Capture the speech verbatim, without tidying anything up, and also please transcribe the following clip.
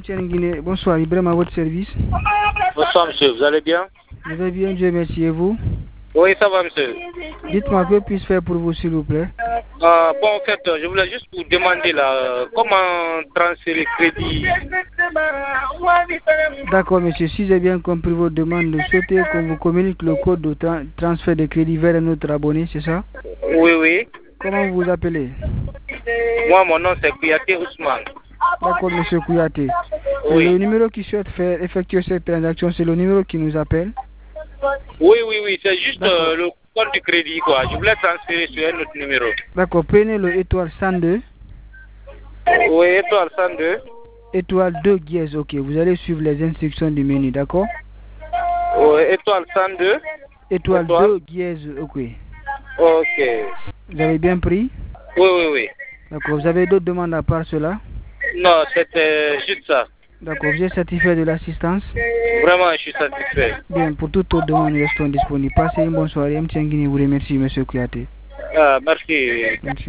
Guinée, bonsoir, Ibrahim à votre service. Bonsoir monsieur, vous allez bien? Je vais bien, Dieu merci, et vous? Oui, ça va monsieur. Dites-moi, que puis-je faire pour vous s'il vous plaît? euh, Bon, en fait, je voulais juste vous demander là, comment transférer crédit. D'accord monsieur, si j'ai bien compris votre demande, vous souhaitez qu'on vous communique le code de tra transfert de crédit vers un autre abonné, c'est ça? Oui, oui. Comment vous vous appelez? Moi, mon nom c'est Kouyaté Ousmane. D'accord monsieur Kouyaté. Oui. Le numéro qui souhaite faire effectuer cette transaction, c'est le numéro qui nous appelle? Oui, oui, oui, c'est juste euh, le compte du crédit quoi. Je voulais transférer sur un autre numéro. D'accord, prenez le étoile cent deux. Oui, étoile cent deux. Étoile deux dièse, ok. Vous allez suivre les instructions du menu, d'accord? Oui, étoile cent deux. Étoile, étoile deux dièse, ok. Ok. Vous avez bien pris? Oui, oui, oui. D'accord, vous avez d'autres demandes à part cela? Non, c'était juste ça. D'accord, vous êtes satisfait de l'assistance? Vraiment, je suis satisfait. Bien, pour toute autre demande, nous restons disponibles. Passez une bonne soirée. M. Nguini vous remercie, M. Kouyaté. Ah, merci. Merci.